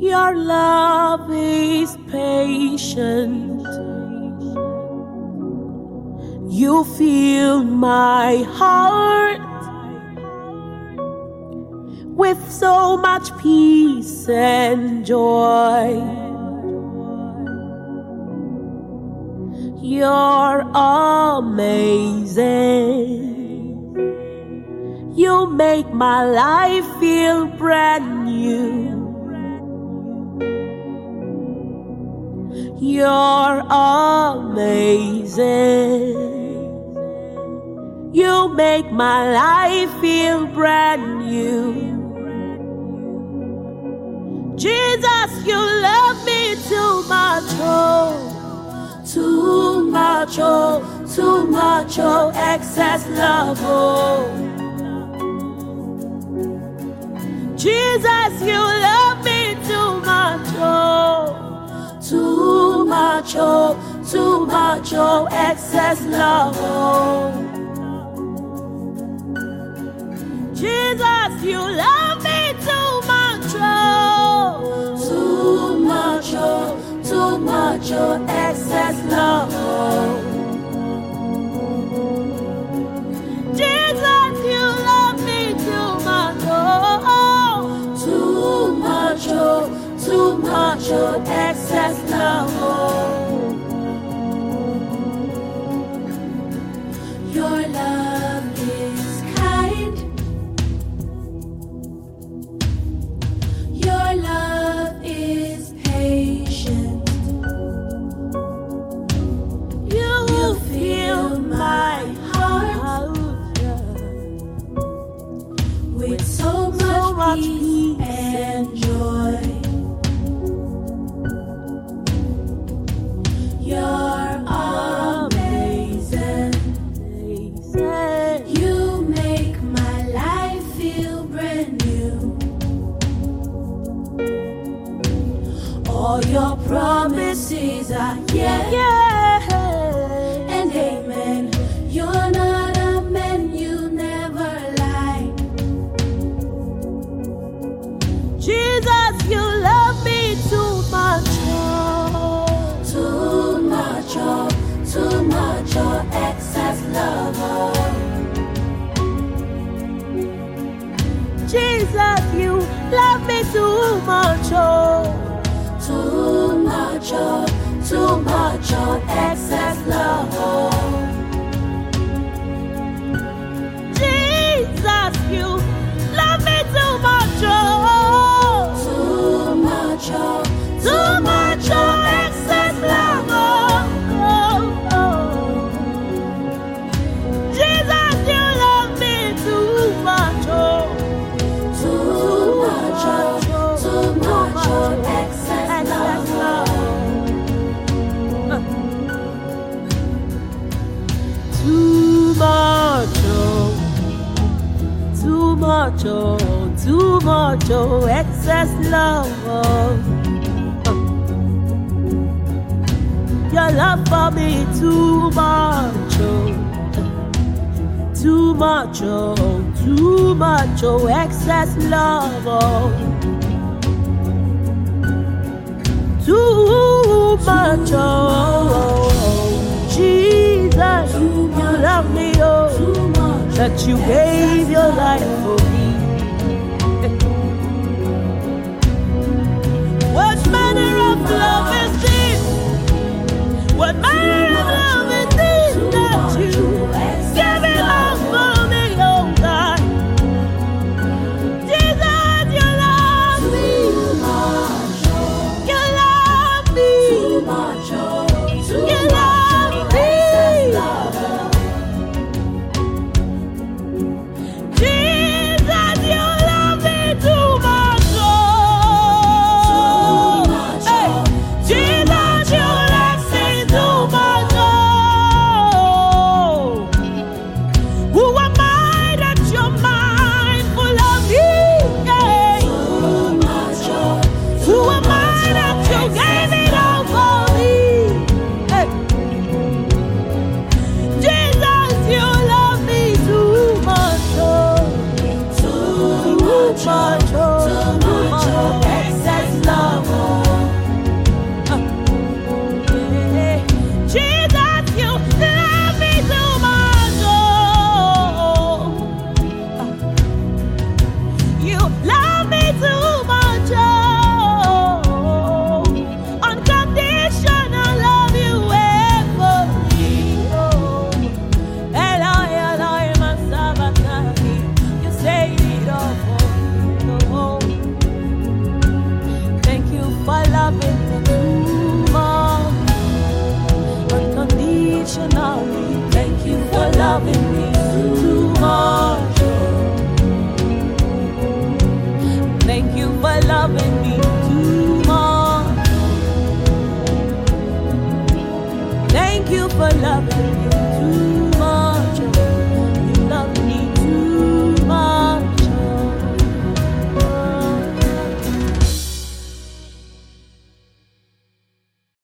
Your love is patient. You fill my heart with so much peace and joy. You're amazing. You make my life feel brand new. You're amazing. You make my life feel brand new. Jesus, you love me too much, oh, too much, oh, too much, oh, excess love, oh. Jesus, you love me too much, oh, too much, oh, too much, oh, excess love, oh. Jesus, you love me too much, oh, too much, oh, too much, oh, excess love, oh. Jesus, you love me too much, oh, too much, oh, too much, oh, excess love, oh. Your love is kind. Your love is patient. You fill my heart with so much peace and joy. You're amazing. You make my life feel brand new. All your promises are yes, and amen. You're not a man, you never lie. Jesus, you love me too much, oh, too much, oh, too much, oh, excess love, oh. Jesus, you love me too much, oh, too much, oh, too much, oh, excess love, oh. Jesus, you love me too much, oh, too much, oh, too much, oh, excess love, oh, oh, oh. Jesus, you love me too much, oh, too much, oh, too much, oh, excess love, oh. Too much, oh, too much, oh, too much, oh, excess love, oh. Your love for me too much, oh, too much, oh, too much, oh, excess love, oh. Too much, oh, Jesus, you love me, oh, that you gave your life for me. What manner of love is this? What manner of love is this that you give it all for me, oh God? Jesus, you love me. You love me. You love me. Jesus. unconditionally. Thank you for loving me too much. Thank you for loving me